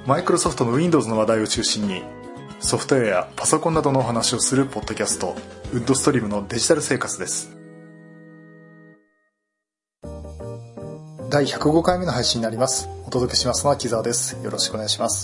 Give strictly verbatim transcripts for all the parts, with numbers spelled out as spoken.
マイクロソフトの Windows の話題を中心にソフトウェアやパソコンなどのお話をするポッドキャスト、ウッドストリームのデジタル生活です。だいひゃくごかいめの配信になります。お届けしますのは木澤です。よろしくお願いします。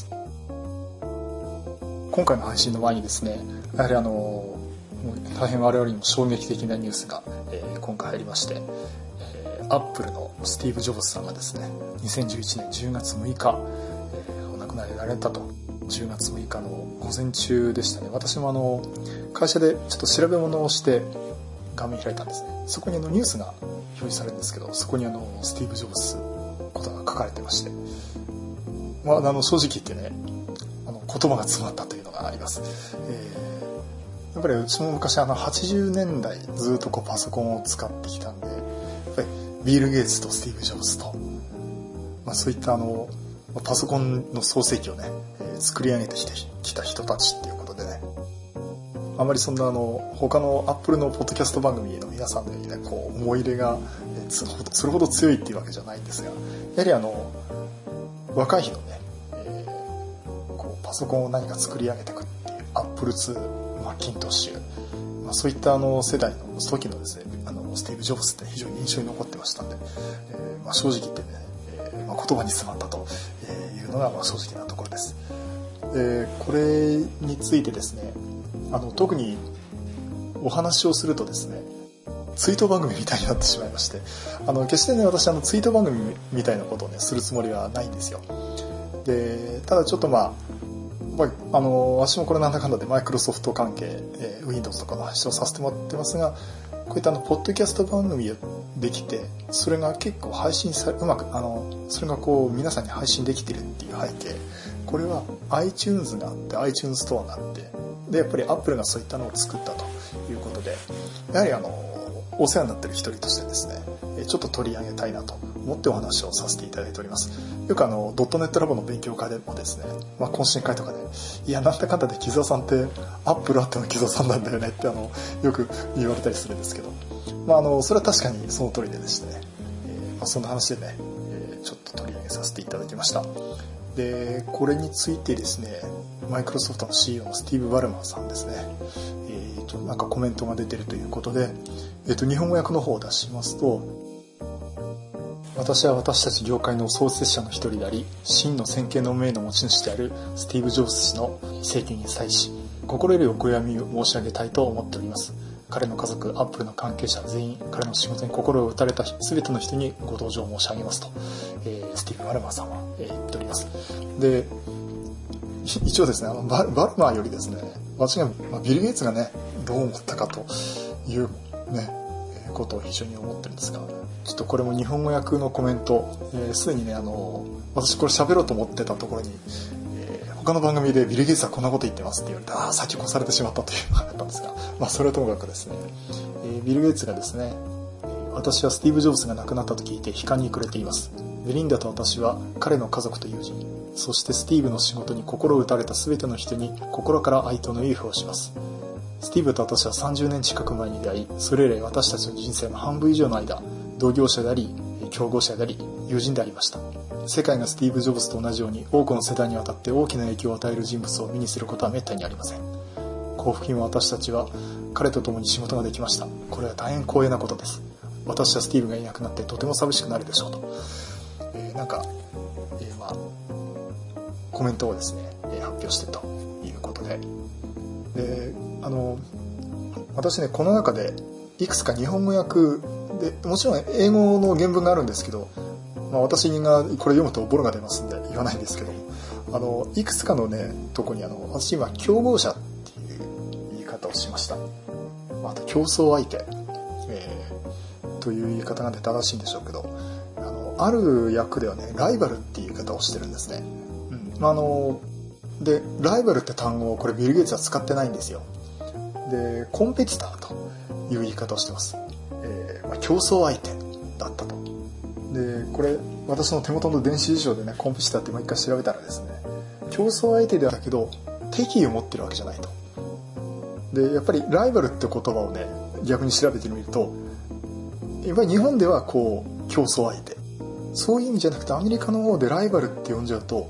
今回の配信の前にですね、やはりあの大変我々にも衝撃的なニュースが、えー、今回入りまして、えー、アップルのスティーブ・ジョブズさんがですね、にせんじゅういちねんじゅうがつむいか、えー、お亡くなりになられたと。じゅうがつむいかの午前中でしたね。私もあの会社でちょっと調べ物をして画面開いたんですね。そこにあのニュースが表示されるんですけど、そこにあのスティーブ・ジョブズことが書かれてまして、まあ、あの正直言ってね、あの言葉が詰まったというのがあります。えー、やっぱりうちも昔あのはちじゅうねんだいずっとこうパソコンを使ってきたんで、やっぱりビール・ゲイツとスティーブ・ジョブズと、まあ、そういったあのパソコンの創世記をね、えー、作り上げてきてきた人たちっていうことでね、あまりそんなあの他のアップルのポッドキャスト番組の皆さんのようにね、こう思い入れがそれほど強いっていうわけじゃないんですが、やはりあの若い日のね、えー、こうパソコンを何か作り上げていくっていうアップルツー、マッキントッシュ、まあ、そういったあの世代の時のですね、あのスティーブ・ジョブズって非常に印象に残ってましたんで、えーまあ、正直言ってね、えーまあ、言葉に詰まったというのがまあ正直なところです。でこれについてですね、あの特にお話をするとですね、ツイート番組みたいになってしまいまして、あの決してね、私あのツイート番組みたいなことをねするつもりはないんですよ。でただちょっとまああの私もこれなんだかんだでマイクロソフト関係、えー、Windows とかの話をさせてもらってますが、こういったあのポッドキャスト番組ができて、それが結構配信されうまくあのそれがこう皆さんに配信できてるっていう背景、これは iTunes があって iTunes ストアがあって、でやっぱり Apple がそういったのを作ったということで、やはりあのお世話になっている一人としてですね、ちょっと取り上げたいなと思ってお話をさせていただいております。よくあのドットネットラボの勉強会でもですね、まあ、懇親会とかで、いやなんだかんだで木澤さんってアップルあっての木澤さんなんだよねってあのよく言われたりするんですけど、まあ、あのそれは確かにその通りでですね、えーまあ、そんな話でね、えー、ちょっと取り上げさせていただきました。でこれについてですね、マイクロソフトの シーイーオー のスティーブ・バルマンさんですね、えー、となんかコメントが出てるということで、えー、と日本語訳の方を出しますと、私は私たち業界の創設者の一人であり、真の先見の明の持ち主であるスティーブ・ジョブズ氏の請求に際し、心よりお悔やみを申し上げたいと思っております。彼の家族、アップルの関係者全員、彼の仕事に心を打たれた全ての人にご同情申し上げますと、えー、スティーブ・バルマーさんは、えー、言っております。で、一応ですね、あの バ, バルマーよりですね、私が、まあ、ビル・ゲイツがね、どう思ったかというね、えー、ことを非常に思ってるんですが、ちょっとこれも日本語訳のコメント、すで、えー、にね、あの、私これ喋ろうと思ってたところに、他の番組でビル・ゲイツはこんなこと言ってますって言われて、ああ先越されてしまったというのがあったんですが、まあそれはともかくですね、えー、ビル・ゲイツがですね、私はスティーブ・ジョブズが亡くなったと聞いて悲観に暮れています。ベリンダと私は彼の家族と友人、そしてスティーブの仕事に心を打たれた全ての人に心から哀悼の意を表します。スティーブと私はさんじゅうねん近く前に出会い、それ以来私たちの人生の半分以上の間、同業者であり、競合者であり、友人でありました。世界がスティーブ・ジョブズと同じように多くの世代にわたって大きな影響を与える人物を目にすることは滅多にありません。幸福金は私たちは彼と共に仕事ができました。これは大変光栄なことです。私はスティーブがいなくなってとても寂しくなるでしょうと、えー、なんか、えー、まあコメントをですね、えー、発表してということで、であの私ね、この中でいくつか日本語訳で、もちろん英語の原文があるんですけど、まあ、私がこれ読むとボロが出ますんで言わないんですけども、あのいくつかのねとこにあの私今競合者っていう言い方をしました。あと競争相手、えー、という言い方が正しいんでしょうけど、あのある訳ではねライバルっていう言い方をしてるんですね。うん、あのでライバルって単語をこれビル・ゲイツは使ってないんですよ。でコンペティターという言い方をしてます。えーまあ、競争相手だったと。でこれ私の手元の電子辞書でね、コンペティターってもう一回調べたらですね、競争相手ではだけど敵意を持ってるわけじゃないと。でやっぱりライバルって言葉をね逆に調べてみると、やっぱり日本ではこう競争相手、そういう意味じゃなくてアメリカの方でライバルって呼んじゃうと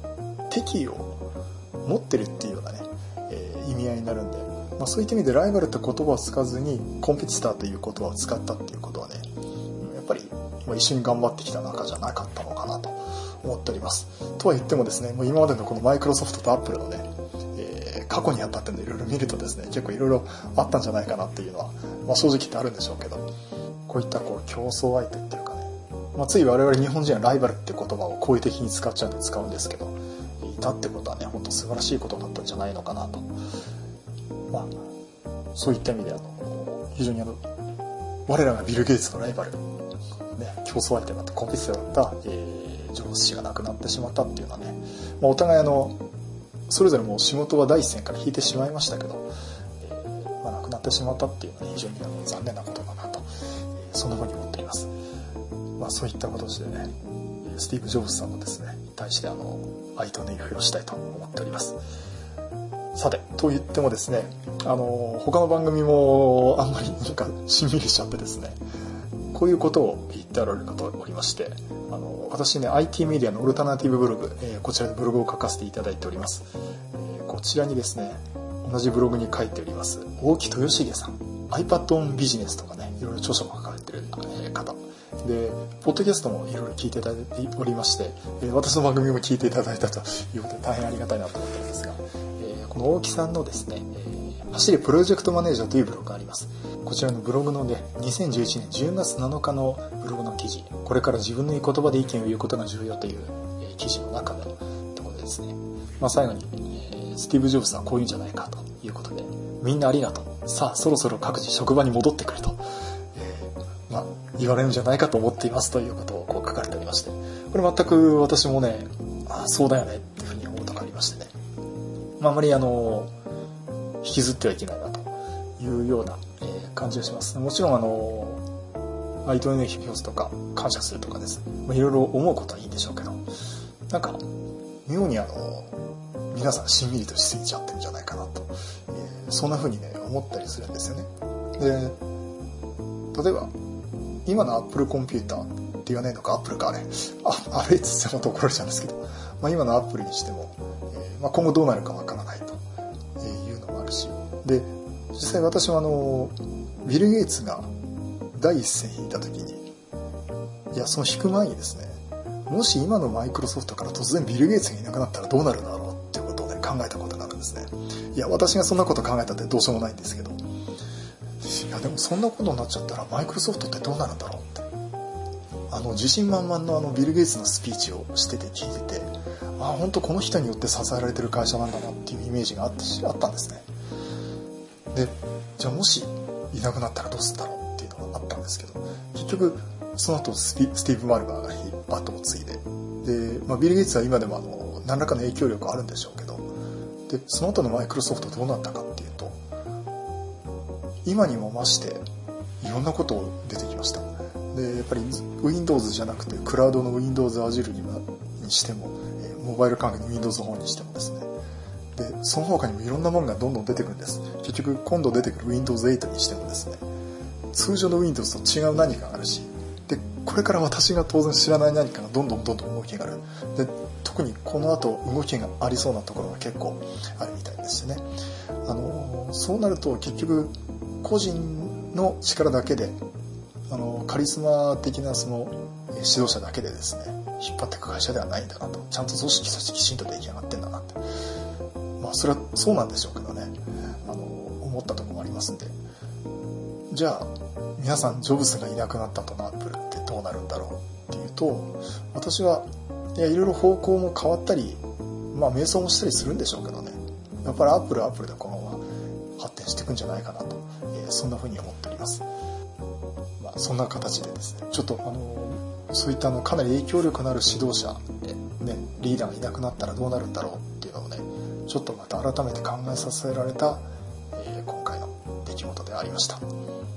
敵意を持ってるっていうようなね、えー、意味合いになるんで、まあ、そういった意味でライバルって言葉を使わずにコンペティターという言葉を使ったっていうことはね、やっぱり一緒に頑張ってきた仲じゃなかったのかなと思っております。とは言ってもですね、もう今までのこのマイクロソフトとアップルのね、えー、過去にあったっていうのをいろいろ見るとですね、結構いろいろあったんじゃないかなっていうのは、まあ、正直言ってあるんでしょうけど、こういったこう競争相手っていうかね、まあ、つい我々日本人はライバルって言葉を好意的に使っちゃうんで使うんですけど、いたってことはね、本当素晴らしいことだったんじゃないのかなと。まあ、そういった意味であの非常にあの我らがビル・ゲイツのライバル、ね、競争相手だったコンペティターだった、えー、ジョブズ氏が亡くなってしまったっていうのはね、まあ、お互いあのそれぞれもう仕事は第一線から引いてしまいましたけど、えーまあ、亡くなってしまったっていうのは非常にあの残念なことだなと、えー、そんなふうに思っています。まあ、そういった形でね、スティーブ・ジョブズさんのですねに対してあの哀悼の意を表したいと思っております。さて、と言ってもですね、あの他の番組もあんまりなんかしんみりしちゃってですね、こういうことを言っておられる方おりまして、あの私ね アイティー メディアのオルタナティブブログ、えー、こちらでブログを書かせていただいております。えー、こちらにですね、同じブログに書いております大木豊重さん、 iPad on ビジネスとかね、いろいろ著書も書かれている方で、ポッドキャストもいろいろ聞いていただいておりまして、えー、私の番組も聞いていただいたということで大変ありがたいなと思ってるんですが、この大木さんのですね、えー、走れプロジェクトマネージャーというブログがあります。こちらのブログのね、にせんじゅういちねんじゅうがつなのかのブログの記事、これから自分のいい言葉で意見を言うことが重要という、えー、記事の中のところでですね、まあ、最後に、えー、スティーブ・ジョブズはこういうんじゃないかということで、みんなありがとう。さあ、そろそろ各自職場に戻ってくると、えー、まあ、言われるんじゃないかと思っていますということをこう書かれておりまして、これ全く私もね、ああ、そうだよねっていうふうに思うところがありましてね。まあ、あまりあの引きずってはいけないなというような、えー、感じがします。もちろんあの哀悼の意を表すとか感謝するとかですね、まあ、いろいろ思うことはいいんでしょうけど、なんか妙にあの皆さんしんみりとしすぎちゃってるんじゃないかなと、えー、そんな風にね思ったりするんですよね。で、例えば今のアップルコンピューターって言わないのか、アップルかあれあ、あれって言ってまた怒られちゃうんですけど、まあ、今のアップルにしても、えーまあ、今後どうなるかわからないというのもあるし、で実際私はあのビル・ゲイツが第一線引いた時に、いやその引く前にですね、もし今のマイクロソフトから突然ビル・ゲイツがいなくなったらどうなるだろうっていうことをね考えたことがあるんですね。いや私がそんなこと考えたってどうしようもないんですけど、いやでもそんなことになっちゃったらマイクロソフトってどうなるんだろうって、あの自信満々のあのビル・ゲイツのスピーチをしてて聞いてて、あ本当この人によって支えられてる会社なんだなっていうイメージがあったしあったんですね。でじゃあもしいなくなったらどうするんだろうっていうのがあったんですけど、結局その後スティーブ・マルバーが後を継いで、で、まあ、ビル・ゲイツは今でもあの何らかの影響力はあるんでしょうけど、でその後のマイクロソフトどうなったかっていうと、今にも増していろんなことを出てきました。でやっぱり Windows じゃなくてクラウドの Windows Azure にしても、モバイル関係の Windows の方にしてもですね、でその他にもいろんなものがどんどん出てくるんです。結局今度出てくる ウィンドウズエイト にしてもですね、通常の Windows と違う何かがあるし、でこれから私が当然知らない何かがどんどんどんどん動きがある。で特にこの後動きがありそうなところが結構あるみたいですね。あのそうなると結局個人の力だけで、あのカリスマ的なその指導者だけでですね引っ張っていく会社ではないんだなと、ちゃんと組織としてきちんと出来上がってんだなって、まあそれはそうなんでしょうけどね、あの思ったところもありますんで、じゃあ皆さんジョブズがいなくなった後のアップルってどうなるんだろうっていうと、私はいやいろいろ方向も変わったり、まあ迷走もしたりするんでしょうけどね、やっぱりアップルはアップルでこのまま発展していくんじゃないかなと、えー、そんな風に思っております。まあそんな形でですね、ちょっとあのそういったあのかなり影響力のある指導者、ね、リーダーがいなくなったらどうなるんだろうっていうのをね、ちょっとまた改めて考えさせられた、えー、今回の出来事でありました。はい、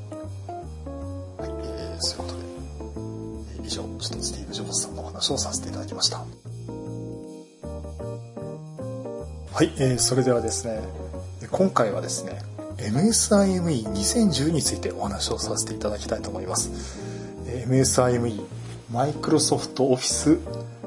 えー、そういうことで、えー、以上ちょっとスティーブ・ジョブズさんのお話をさせていただきました。はい、えー、それではですね、今回はですね エムエスアイエムイーにせんじゅう についてお話をさせていただきたいと思います。 エムエスアイエムイー マイクロソフトオフィス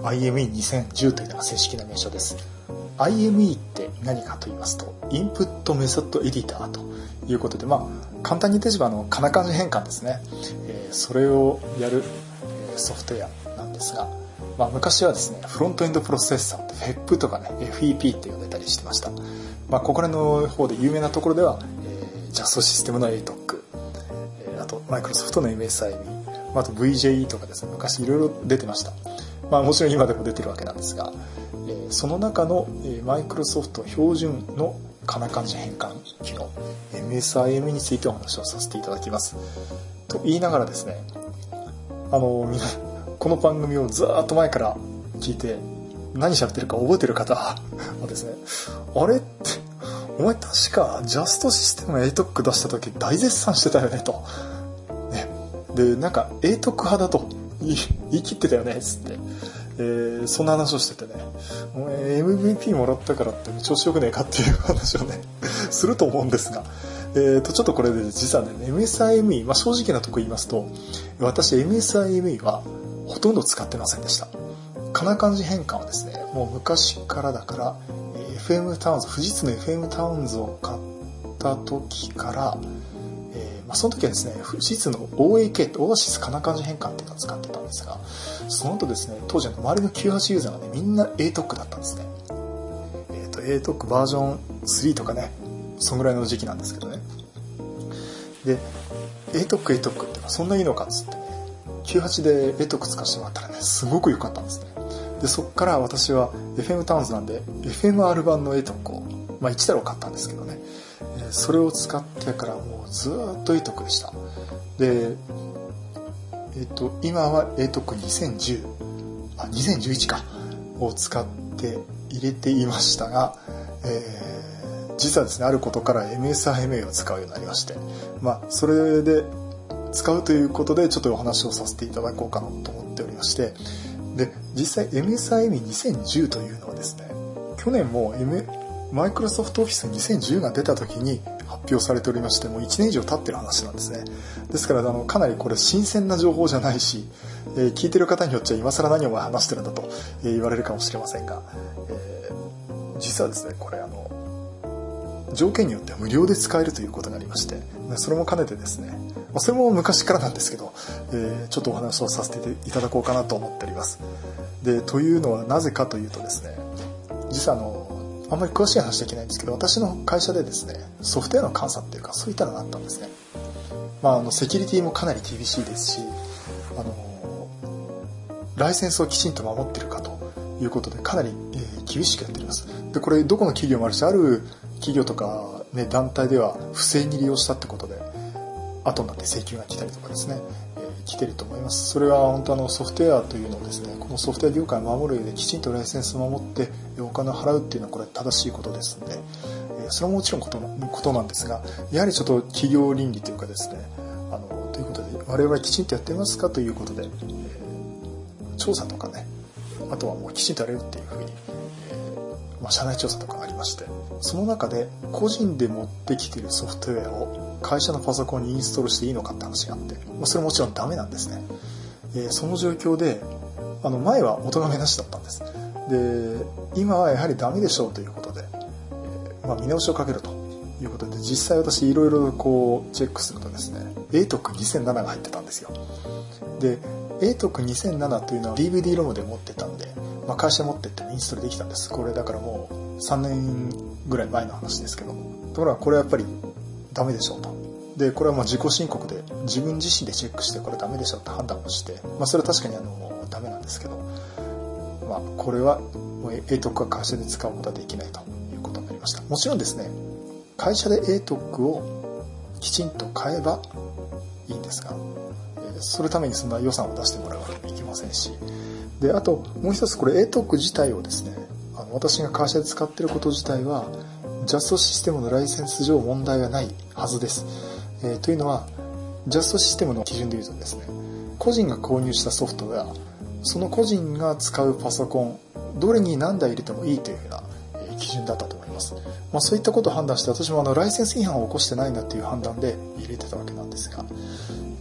アイエムイーにせんじゅう というのが正式な名称です。アイエムイー って何かと言いますと、インプットメソッドエディターということで、まあ簡単に言ってしまうのかな漢字変換ですね、えー、それをやるソフトウェアなんですが、まあ、昔はですねフロントエンドプロセッサーって フェップ とかね エフイーピー って呼んでたりしてました。まあ、ここらの方で有名なところでは、えー、ジャストシステムの エートーク、えー、あとマイクロソフトの エムエスアイエムイー、あと ブイジェーイー とかですね、昔いろいろ出てました。まあもちろん今でも出てるわけなんですが、えー、その中のマイクロソフト標準のかな漢字変換機能 エムエスアイエムイー についてお話をさせていただきます。と言いながらですね、あのみんなこの番組をずーっと前から聞いて何喋ってるか覚えてる方はですね、あれってお前確かジャストシステム エートーク 出した時大絶賛してたよねと、ね、でなんか エートーク 派だと言い, 言い切ってたよねっつって、えー、そんな話をしててね、お前 エムブイピー もらったからって調子よくねえかっていう話をねすると思うんですが、えー、とちょっとこれで実はね エムエスアイエムイー、まあ、正直なとこ言いますと、私 エムエスアイエムイー はほとんど使ってませんでした。かな漢字変換はですね、もう昔からだから エフエム タウンズ、富士通の エフエム タウンズを買った時から、えーまあ、その時はですね富士通の オーエーケー オーアシスかな漢字変換っていうのを使ってたんですが、その後ですね当時の周りのきゅうじゅうはちユーザーがねみんな エートーク だったんですね。えーと エートーク バージョンスリーとかね、そんぐらいの時期なんですけどね。で エートーク エートーク ってそんないいのかっつってね、きゅうじゅうはちで エートーク 使わせてもらったらねすごく良かったんですね。でそっから私は エフエム タウンズなんで エフエムアール 版の エートーク を、まあ、いちだろう買ったんですけどね、えー、それを使ってからもうずーっと エートーク でした。で、えー、と今は エートークにせんじゅう、あにせんじゅういちかを使って入れていましたが、えー、実はですねあることから エムエスアイエムイー を使うようになりまして、まあそれで使うということでちょっとお話をさせていただこうかなと思っておりまして、で実際 エムエスアイエムイーにせんじゅう というのはですね、去年も、M、マイクロソフトオフィスにせんじゅうが出た時に発表されておりまして、もういちねん以上経ってる話なんですね。ですからあのかなりこれ新鮮な情報じゃないし、えー、聞いてる方によっちゃ今更何を話してるんだと、えー、言われるかもしれませんが、えー、実はですねこれあの条件によっては無料で使えるということがありまして、それも兼ねてですね、それも昔からなんですけど、えー、ちょっとお話をさせていただこうかなと思っております。でというのはなぜかというとですね、実はあのあんまり詳しい話できないんですけど、私の会社でですねソフトウェアの監査っていうかそういったのがあったんですね。まあ、あのセキュリティもかなり厳しいですし、あのライセンスをきちんと守っているかということでかなり、えー、厳しくやっております。でこれどこの企業もあるし、ある企業とか、ね、団体では不正に利用したってことで後になって請求が来たりとかですね、えー、来てると思います。それは本当あのソフトウェアというのをですね、このソフトウェア業界を守る上できちんとライセンスを守ってお金を払うっていうのはこれ正しいことですので、えー、それももちろんことのことなんですが、やはりちょっと企業倫理というかですね、あのということで我々きちんとやってますかということで、えー、調査とかね、あとはもうきちんとやれるっていうふうに、えーまあ、社内調査とかがありまして、その中で個人で持ってきているソフトウェアを会社のパソコンにインストールしていいのかって話があって、まあ、それはもちろんダメなんですね。えー、その状況であの前はお咎めなしだったんです。で今はやはりダメでしょうということで、えーまあ、見直しをかけるということで、実際私いろいろこうチェックするとですね エートークにせんなな が入ってたんですよ。で エートークにせんなな というのは ディーブイディー ロムで持ってたんで、まあ、会社持ってってもインストールできたんです。これだからもうさんねんぐらい前の話ですけども、ところがこれはやっぱりダメでしょうと。でこれはまあ自己申告で自分自身でチェックしてこれダメでしょって判断をして、まあ、それは確かにあのダメなんですけど、まあ、これはもう エートーク は会社で使うことはできないということになりました。もちろんですね会社で エートーク をきちんと買えばいいんですが、そのためにそんな予算を出してもらうわけにいきませんし、であともう一つこれ エートーク 自体をですね、あの私が会社で使っていること自体はジャストシステムのライセンス上問題がないはずです。えー、というのはジャストシステムの基準でいうとですね、個人が購入したソフトウェア、その個人が使うパソコンどれに何台入れてもいいというふうな、えー、基準だったと思います。まあ、そういったことを判断して私もあのライセンス違反を起こしてないなという判断で入れてたわけなんですが、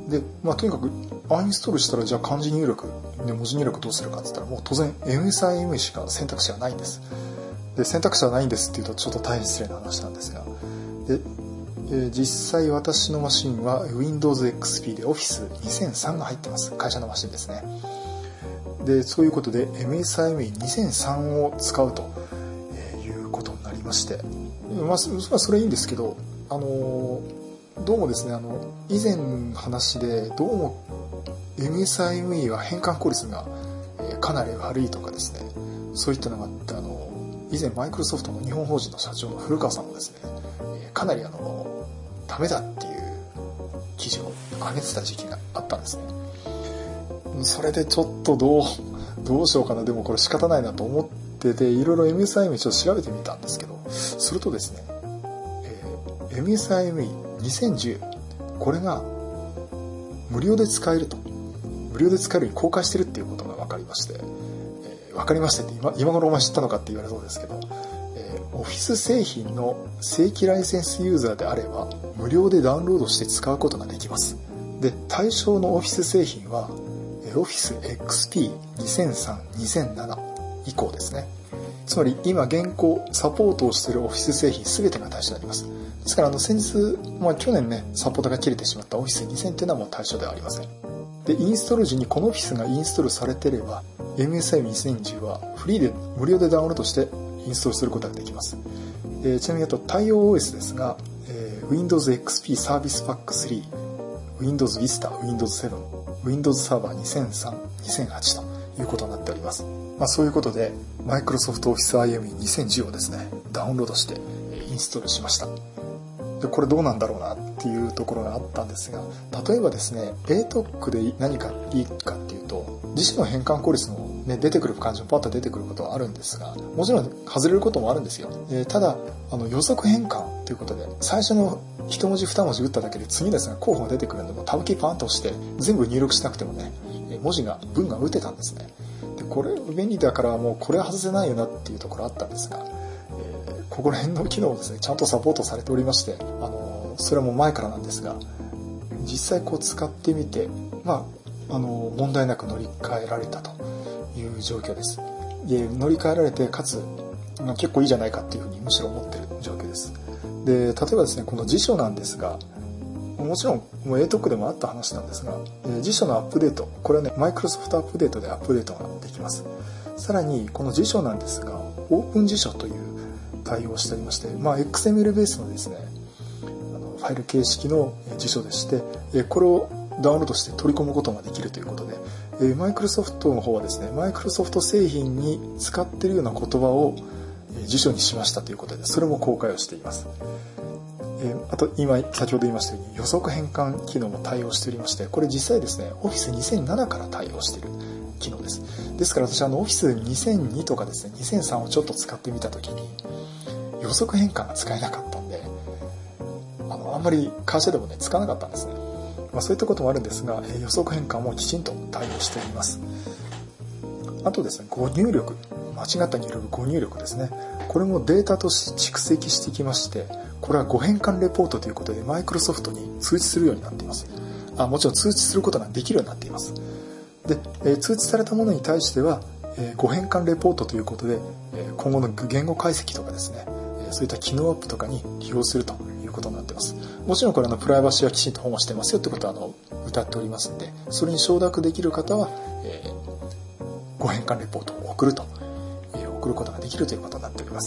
で、まあ、とにかくアンインストールしたらじゃあ漢字入力、ね、文字入力どうするかって言ったらもう当然 エムエスアイエムイー しか選択肢はないんです。で、選択肢はないんですっていうとちょっと大変失礼な話なんですが、で、えー、実際私のマシンは ウィンドウズエックスピー で オフィスにせんさん が入ってます。会社のマシンですね。で、そういうことで エムエスアイエムイーにせんさん を使うということになりまして、まあ、それはいいんですけど、あのーどうもですね、あの以前話でどうも エムエスアイエムイー は変換効率がかなり悪いとかですね、そういったのがあって、あの以前マイクロソフトの日本法人の社長の古川さんもですね、かなりあのダメだっていう記事を上げてた時期があったんですね。それでちょっとどうどうしようかな、でもこれ仕方ないなと思ってて、いろいろ エムエスアイエムイー ちょっと調べてみたんですけど、するとですね、えー、エムエスアイエムイーにせんじゅう、これが無料で使えると、無料で使えるように公開してるっていうことが分かりまして、えー、分かりましてって 今, 今頃お前知ったのかって言われそうですけど、えー、オフィス製品の正規ライセンスユーザーであれば無料でダウンロードして使うことができます。で、対象のオフィス製品は Office エックスピーにせんさん、にせんなな 以降ですね。つまり今現行サポートをしているオフィス製品全てが対象になります。ですからあの先日、まあ、去年ねサポートが切れてしまった オフィスにせんっていうのはもう対象ではありません。で、インストール時にこのオフィスがインストールされていれば エムエスアイエムイーにせんじゅう はフリーで無料でダウンロードしてインストールすることができます。えー、ちなみにあと対応 オーエス ですが、えー、Windows エックスピー Service Pack スリー、Windows Vista、Windows セブン、Windows Server にせんさん、にせんはちということになっております。まあ、そういうことで Microsoft Office アイエムイーにせんじゅう をですねダウンロードしてインストールしました。で、これどうなんだろうなっていうところがあったんですが、例えばですね エートーク で何かいいかっていうと、自身の変換効率の、ね、出てくる感じもパッと出てくることはあるんですが、もちろん外れることもあるんですよ。えー、ただあの予測変換ということで最初の一文字二文字打っただけで次ですね候補が出てくるので、もうタブキーパンと押して全部入力しなくてもね文字が文が打てたんですね。で、これ便利だからもうこれ外せないよなっていうところあったんですが、えー、ここら辺の機能をですねちゃんとサポートされておりまして、あのそれはもう前からなんですが、実際こう使ってみて、まあ、あの問題なく乗り換えられたという状況です。で、乗り換えられてかつ、まあ、結構いいじゃないかっていうふうにむしろ思ってる状況です。で、例えばですねこの辞書なんですが、もちろんもう エートーク でもあった話なんですが、えー、辞書のアップデート、これはねマイクロソフトアップデートでアップデートができます。さらにこの辞書なんですがオープン辞書という対応をしておりまして、まあ、エックスエムエル ベースのですねあのファイル形式の辞書でして、えー、これをダウンロードして取り込むことができるということで、えー、マイクロソフトの方はですねマイクロソフト製品に使っているような言葉を辞書にしましたということで、それも公開をしています。あと今先ほど言いましたように予測変換機能も対応しておりまして、これ実際ですね オフィスにせんなな から対応している機能です。ですから私あの オフィスにせんにとかですねにせんさんをちょっと使ってみたときに予測変換が使えなかったんで、あのあんまり会社でもね使わなかったんですね。まあ、そういったこともあるんですが、予測変換もきちんと対応しております。あとですね誤入力、間違った入力、誤入力ですね、これもデータとして蓄積してきまして、これは誤変換レポートということでマイクロソフトに通知するようになっています。あ、もちろん通知することができるようになっています。で、えー、通知されたものに対しては、えー、誤変換レポートということで、えー、今後の言語解析とかですね、えー、そういった機能アップとかに利用するということになっています。もちろんこれあのプライバシーはきちんと保護してますよということはあの謳っておりますので、それに承諾できる方は、えー、誤変換レポートを送ると、えー、送ることができるということになっております。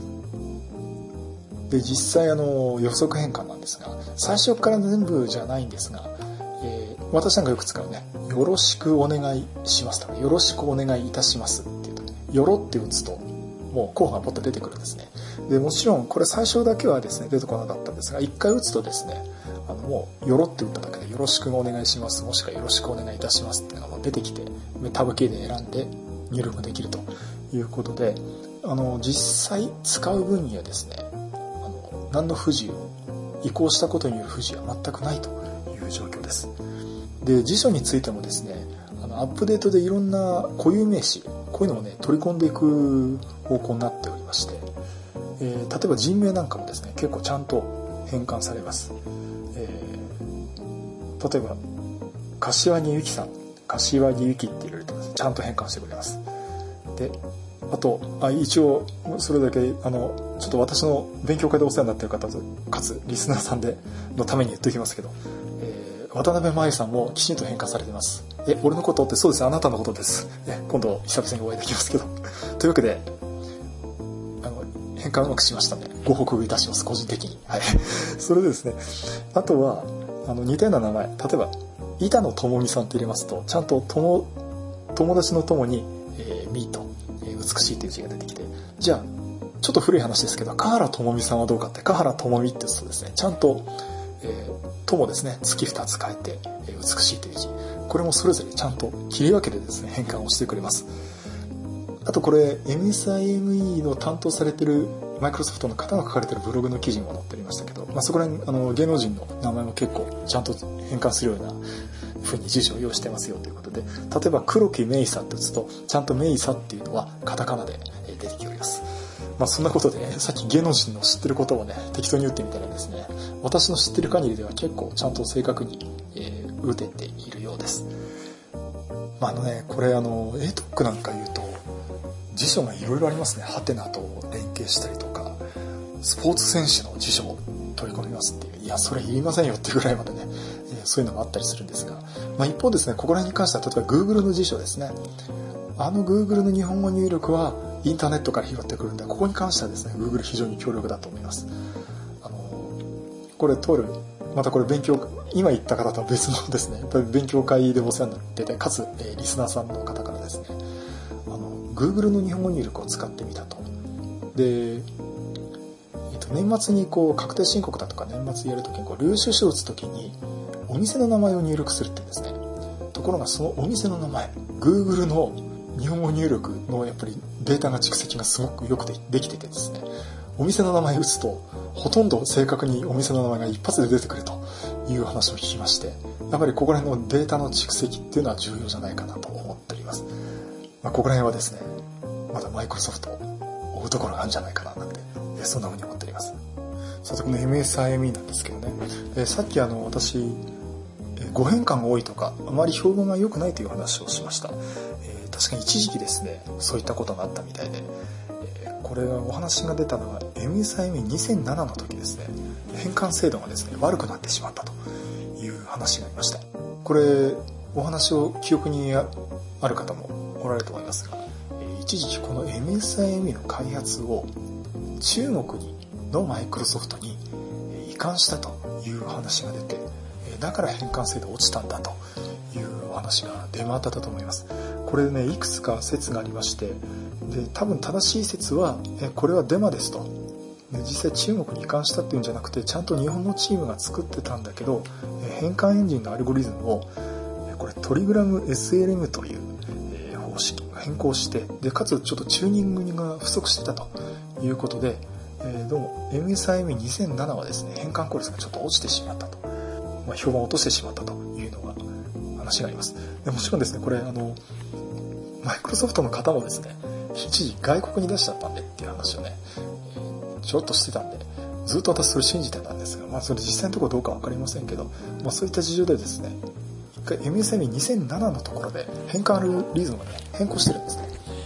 で、実際あの予測変換なんですが、最初から全部じゃないんですが、えー、私なんかよく使うね、よろしくお願いしますとか、よろしくお願いいたしますっていうと、よろって打つともう候補がポッと出てくるんですね。で、もちろんこれ最初だけはですね出てこなかったんですが、一回打つとですね、あのもうよろって打っただけでよろしくお願いします、もしくはよろしくお願いいたしますっていうのがもう出てきて、タブキーで選んで入力できるということで、あの実際使う分にはですね、何の不自由、移行したことによる不自由は全くないという状況です。で、辞書についてもですね、あのアップデートでいろんな固有名詞、こういうのをね取り込んでいく方向になっておりまして、えー、例えば人名なんかもですね結構ちゃんと変換されます。え例えば柏木由紀さん、柏木由紀って入れるとちゃんと変換してくれます。であとあ一応それだけあのちょっと私の勉強会でお世話になっている方かつリスナーさんでのために言っておきますけど、えー、渡辺真由さんもきちんと変換されています。え俺のことってそうです、あなたのことです。え今度久々にお会いできますけどというわけであの変換うまくしましたのでご報告いたします、個人的に。はいそれでですね、あとはあの似たような名前、例えば板野友美さんって入れますとちゃんと友友達の友に、えー、ミーと、えー、美しいという字が出てきて、じゃあちょっと古い話ですけど、香原朋美さんはどうかって、香原朋美って言うとですね、ちゃんと、えー、友ですね、月二つ書いて、えー、美しいという字、これもそれぞれちゃんと切り分けてですね、変換をしてくれます。あとこれ エムエスアイエムイー の担当されてるマイクロソフトの方が書かれてるブログの記事にも載っておりましたけど、まあ、そこら辺あの芸能人の名前も結構ちゃんと変換するような風に辞書を用意してますよということで、例えば黒木メイサって打つとちゃんとメイサっていうのはカタカナで出てきております。まあ、そんなことで、ね、さっき芸能人の知ってることをね適当に打ってみたらですね、私の知ってる限りでは結構ちゃんと正確に、えー、打てているようです。まあ、あのねこれあの エートーク なんか言うと辞書がいろいろありますね。ハテナと連携したりとか、スポーツ選手の辞書を取り込みますっていう、いやそれいりませんよっていうぐらいまでね、えー、そういうのもあったりするんですが、まあ、一方ですね、ここら辺に関しては例えば Google の辞書ですね、あの Google の日本語入力はインターネットから拾ってくるんで、ここに関してはですね Google 非常に強力だと思います。あのこれ取るまたこれ勉強今言った方とは別のですね、やっぱり勉強会でお世話になってて、かつ、えー、リスナーさんの方からですね、あの Google の日本語入力を使ってみたと。で、えー、と年末にこう確定申告だとか年末やるときにこう領収書を打つときにお店の名前を入力するってですね、ところがそのお店の名前 Google の日本語入力のやっぱりデータが蓄積がすごくよく で, できててですね、お店の名前を打つとほとんど正確にお店の名前が一発で出てくるという話を聞きまして、やっぱりここら辺のデータの蓄積っていうのは重要じゃないかなと思っております。まあ、ここら辺はですねまだマイクロソフトを追うところがあるんじゃないかななんて、えそんな風に思っております。さてこの エムエスアイエムイー なんですけどね、えさっきあの私誤変換が多いとかあまり評判が良くないという話をしました。えー、確かに一時期ですねそういったことがあったみたいで、えー、これはお話が出たのは エムエスアイエムイーにせんなな の時ですね、変換精度がですね悪くなってしまったという話がありました。これお話を記憶にある方もおられると思いますが、えー、一時期この エムエスアイエムイー の開発を中国にのマイクロソフトに移管したという話が出て、だから変換精度落ちたんだというお話が出回ったと思います。これねいくつか説がありまして、で多分正しい説はえこれはデマですと、で実際中国に移管したっていうんじゃなくてちゃんと日本のチームが作ってたんだけど、変換エンジンのアルゴリズムをこれトリグラム エスエルエム という方式を変更して、でかつちょっとチューニングが不足してたということで、えー、どうも エムエスアイエムイーにせんなな はですね変換効率がちょっと落ちてしまったと、まあ、評判を落としてしまったというのが話があります。でもちろんですねこれあのマイクロソフトの方もですね一時外国に出しちゃったんでっていう話をね、えー、ちょっとしてたんでずっと私それ信じてたんですが、まあそれ実際のところどうか分かりませんけど、まあ、そういった事情でですね一回 エムエスアイエムイーにせんなな のところで変換アルゴリズムがね変更してるんですね。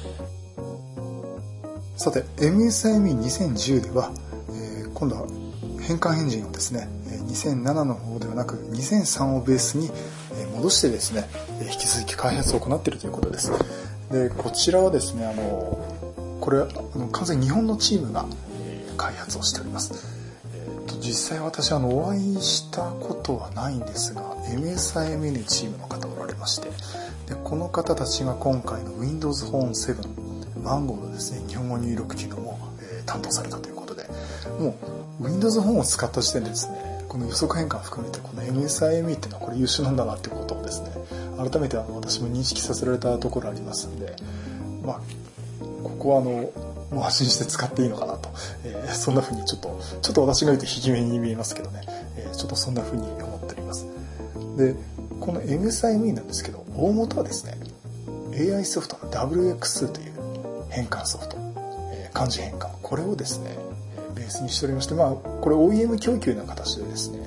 さて エムエスアイエムイーにせんじゅう では、えー、今度は変換エンジンをですねにせんななの方ではなくにせんさんをベースに戻してですね引き続き開発を行っているということです。でこちらはですねあのこれあの完全に日本のチームが開発をしております。えー、と実際私あのお会いしたことはないんですが エムエスアイエムイー のチームの方おられまして、でこの方たちが今回の Windows フォンセブン番号のですね日本語入力機能を、えー、担当されたということで、もう Windows フォンを使った時点でですねこの予測変換を含めてこの エムエスアイエムイー っていうのはこれ優秀なんだなっていうことをですね改めてあの私も認識させられたところありますんで、まあここはあのもう安心して使っていいのかなと、えー、そんな風にちょっとちょっと私が言うとひきめに見えますけどね、えー、ちょっとそんな風に思っております。でこの エムエスアイエムイー なんですけど大元はですね エーアイ ソフトの ダブリューエックス という変換ソフト、えー、漢字変換これをですねベースにしておりまして、まあこれ オーイーエム 供給の形でですね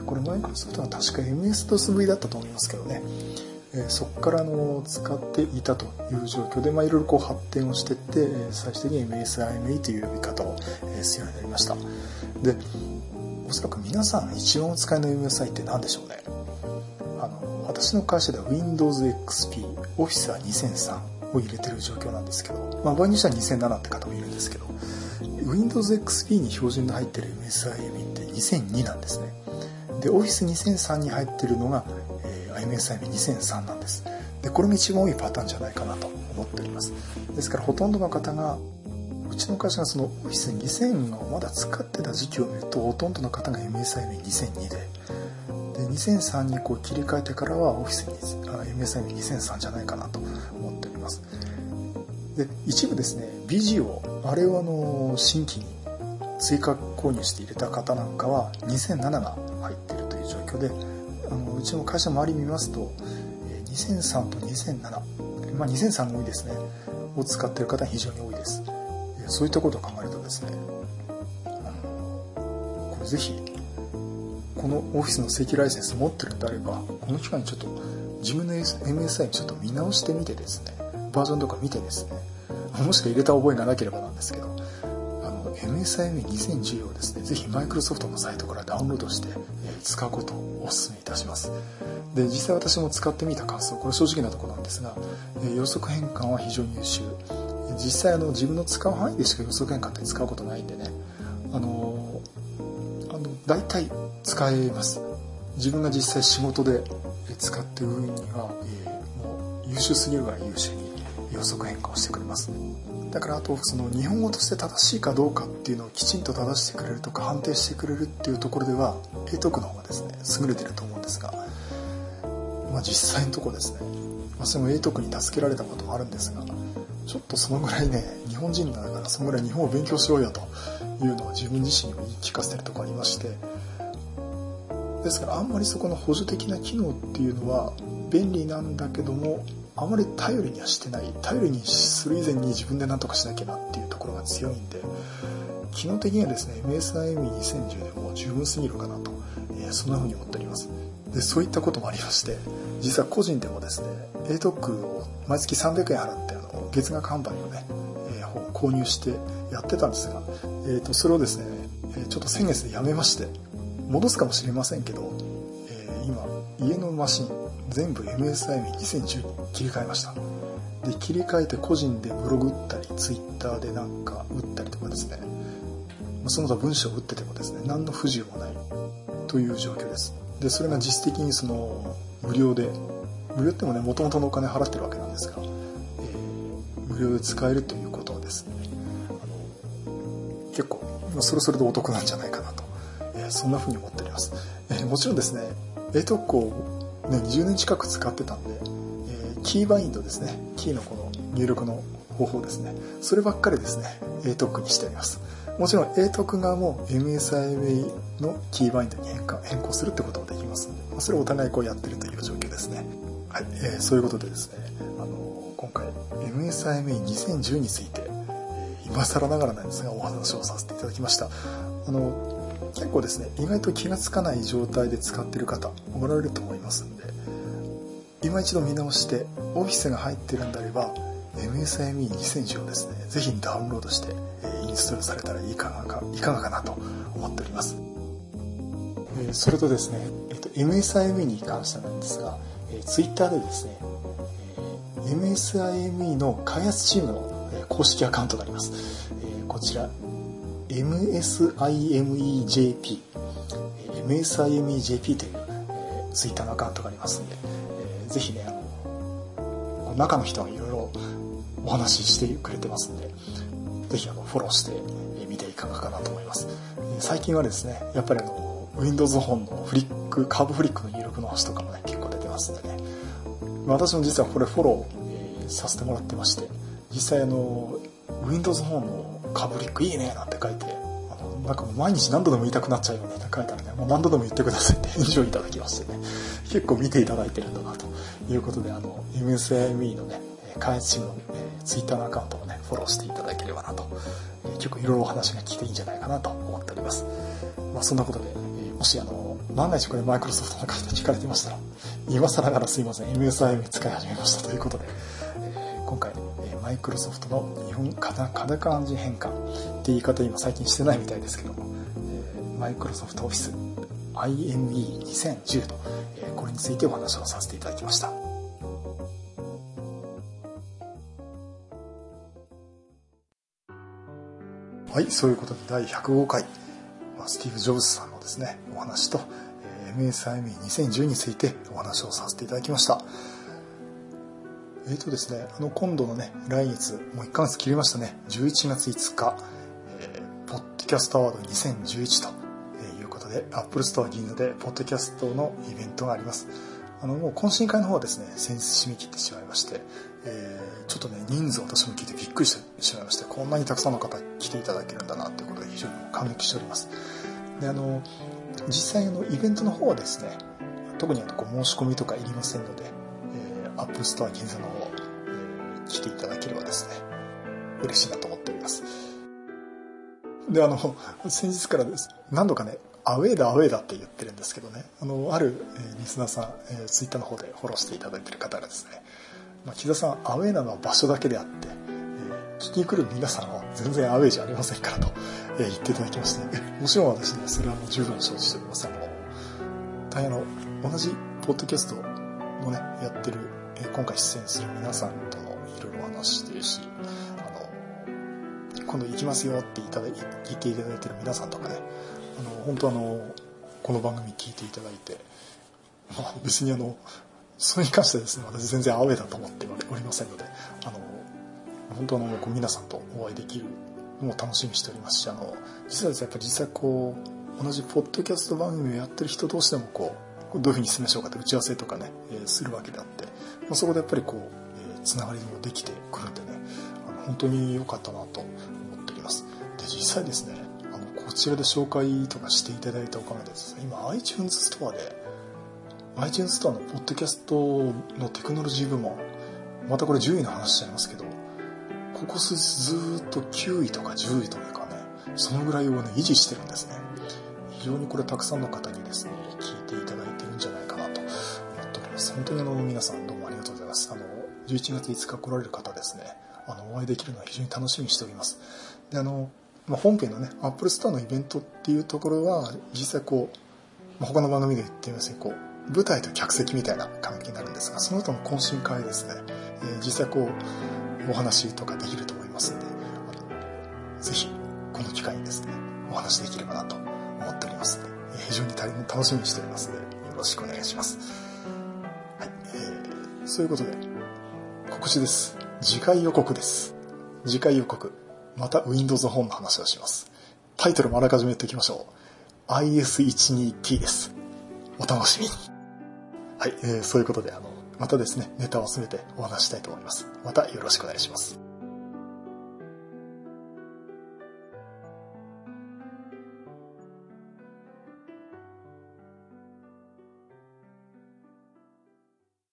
これマイクロソフトは確か エムエスドスブイ だったと思いますけどね、えー、そこからあの使っていたという状況で、まあ、いろいろこう発展をしていって、最終的に エムエスアイエムイー という呼び方をするようになりました。で、おそらく皆さん一番お使いの エムエスアイ って何でしょうね。あの私の会社では ウィンドウズエックスピー、オフィスはにせんさんを入れてる状況なんですけど、まあ、場合にしてはにせんななって方もいるんですけど、ウィンドウズエックスピー に標準で入ってる エムエスアイエムイー ってにせんになんですね。で、オフィスにせんさんに入ってるのが、えー、エムエスアイエムイーにせんさんなんです。で、これが一番多いパターンじゃないかなと思っております。ですからほとんどの方が、うちの会社がそのオフィスにせんをまだ使ってた時期を見ると、ほとんどの方が エムエスアイエムイーにせんに で、でにせんさんにこう切り替えてからはオフィスに エムエスアイエムイーにせんさんじゃないかなと思っております。で、一部ですね、ビジオ、あれをあの新規に追加購入して入れた方なんかはにせんななが入っているという状況で、あのうちの会社周り見ますとにせんさんとにせんなな、まあ、にせんさんが多いですねを使っている方は非常に多いです。そういったことを考えるとですね、あのこれぜひこのオフィスの正規ライセンス持ってるんであれば、この機会にちょっと自分の エムエスアイ ちょっと見直してみてですね、バージョンとか見てですね、もしくは入れた覚えがなければなんですけど、あの エムエスアイエムイーにせんじゅう をですね、ぜひマイクロソフトのサイトからダウンロードして、えー、使うことをお勧めいたします。で、実際私も使ってみた感想、これ正直なところなんですが、えー、予測変換は非常に優秀。実際あの自分の使う範囲でしか予測変換って使うことないんでね、あのー、あの大体使えます。自分が実際仕事で使っている分には、えー、もう優秀すぎるぐらい優秀に予測変換をしてくれます。だからあとその日本語として正しいかどうかっていうのをきちんと正してくれるとか判定してくれるっていうところでは英徳の方がですね優れてると思うんですが、まあ、実際のところですね、私も英徳に助けられたこともあるんですが、ちょっとそのぐらいね、日本人だからそのぐらい日本を勉強しろよというのを自分自身にも言い聞かせてるところありまして、ですからあんまりそこの補助的な機能っていうのは便利なんだけども、あまり頼りにはしてない。頼りにする以前に自分で何とかしなきゃなっていうところが強いんで、機能的にはですね エムエスアイエムイーにせんじゅう でも十分すぎるかなと、えー、そんな風に思っております。で、そういったこともありまして、実は個人でもですね エートーク を毎月さんびゃくえん払ってあの月額販売をね、えー、購入してやってたんですが、えー、とそれをですねちょっと先月でやめまして、戻すかもしれませんけど、えー、今家のマシン全部 エムエスアイエムイーにせんじゅう に切り替えました。で、切り替えて個人でブログ打ったりツイッターでなんか打ったりとかですね、その他文章を打っててもですね何の不自由もないという状況です。で、それが実質的にその無料で、無料ってもね元々のお金払ってるわけなんですが、えー、無料で使えるということはですね、あの結構それそれでお得なんじゃないかなと、えー、そんな風に思っております。えー、もちろんですね エートーク をね、にじゅうねん近く使ってたんで、えー、キーバインドですね、キーのこの入力の方法ですね、そればっかりですね エートーク にしてあります。もちろん エートーク 側も エムエスアイエムイー のキーバインドに変換変更するってこともできますので、それをお互いこうやってるという状況ですね。はい、えー、そういうことでですね、あのー、今回 エムエスアイエムイーにせんじゅう について、えー、今更ながらなんですがお話をさせていただきました。あのー結構ですね、意外と気がつかない状態で使っている方おられると思いますので、今一度見直してオフィスが入っているんであれば エムエスアイエムイーにせんじゅう をですねぜひダウンロードして、えー、インストールされたらいかがかいかがかなと思っております。えー、それとですね、えーと、エムエスアイエムイー に関してなんですが、えー、Twitter でですね、えー、エムエスアイエムイー の開発チームの、えー、公式アカウントがあります。えー、こちらエムエスアイエムイージェーピー エムエスアイエムイージェーピー という、えー、ツイッターのアカウントがありますので、えー、ぜひね、あの中の人がいろいろお話ししてくれてますので、ぜひあのフォローしてみていかがかなと思います。最近はですね、やっぱりあの Windows 本のフリックカーブフリックの入力の話とかもね結構出てますのでね、私も実はこれフォロー、えー、させてもらってまして、実際あの Windows 本のカーブフリックいいねなんて書いて、あのなんかもう毎日何度でも言いたくなっちゃうように書いたらね、もう何度でも言ってくださいって返事をいただきましてね、結構見ていただいてるんだなということで、あの エムエスアイエムイー のね開発チームの、えー、ツイッターのアカウントをねフォローしていただければなと、えー、結構いろいろお話が聞いていいんじゃないかなと思っております。まあ、そんなことで、えー、もしあの万が一これマイクロソフトの方で聞かれてましたら、今更ながらすいません、エムエスアイエム 使い始めましたということで、えー、今回、えー、マイクロソフトの日本カタカナ字変換って言い方今最近してないみたいですけども、えー、マイクロソフトオフィス アイエムイーにせんじゅう と、えー、これについてお話をさせていただきました。はい、そういうことでだいひゃくごかい、スティーブ・ジョブズさんのですね、お話と エムエスアイエムイーにせんじゅう についてお話をさせていただきました。えーとですね、あの今度のね、来月、もういっかげつ切りましたね、じゅういちがついつか、えー、ポッドキャストアワードにせんじゅういちということで、Apple Store 銀座でポッドキャストのイベントがあります。あのもう懇親会の方はですね、先日締め切ってしまいまして、えー、ちょっとね、人数私も聞いてびっくりしてしまいまして、こんなにたくさんの方来ていただけるんだなということで非常に感激しております。で、あの実際のイベントの方はですね、特にあのこう申し込みとかいりませんので、えー、Apple Store 銀座の方、えー、来ていただければですね、嬉しいなと思っております。で、あの先日からです何度かね、アウェーだアウェーだって言ってるんですけどね、あのある、えー、リスナーさん、えー、ツイッターの方でフォローしていただいている方がですね、まあ、木田さんアウェーなのは場所だけであって、えー、聞きに来る皆さんは全然アウェーじゃありませんからと、えー、言っていただきまして、ね、もちろん私ね、それはもう十分承知しております。あの大変あの同じポッドキャストのねやってる、えー、今回出演する皆さんとのいろいろお話してるし、あの今度行きますよっていただい言っていただいてる皆さんとかね、あの本当あのこの番組聞いていただいて、まあ、別にあのそれに関してはですね、私全然アウェーだと思っておりませんので、あの本当あのこう皆さんとお会いできるのを楽しみにしておりますし、あの実はですね、やっぱり実際こう同じポッドキャスト番組をやってる人同士でもこうどういうふうに進めましょうかって打ち合わせとかね、えー、するわけであって、まあ、そこでやっぱりこう、えー、つながりもできてくるんでね、あの本当に良かったなと思っております。で、実際ですね、あのこちらで紹介とかしていただいたおかげでですね、今 iTunes ストアでiTunes ストアのポッドキャストのテクノロジー部門、またこれじゅういの話しちゃいますけど、ここ数日ずっときゅういとかじゅういというかね、そのぐらいをね維持してるんですね。非常にこれたくさんの方にですね聞いていただいてるんじゃないかなと思っております。本当にあの皆さんどうもありがとうございます。あのじゅういちがついつか来られる方ですね、あのお会いできるのは非常に楽しみにしております。で、あの、まあ、本編のね Apple Store のイベントっていうところは実際こう、まあ、他の番組で言ってみますね、こう舞台と客席みたいな関係になるんですが、その後の懇親会ですね、えー、実際こうお話とかできると思いますので、ぜひこの機会にですねお話できればなと思っておりますので、えー、非常に楽しみにしておりますのでよろしくお願いします。はい、えー、そういうことで告知です。次回予告です。次回予告、また Windows 本の話をします。タイトルもあらかじめ言っておきましょう。アイエスじゅうにティー です。お楽しみに。はい、えー、そういうことであのまたですねネタを集めてお話したいと思います。またよろしくお願いします。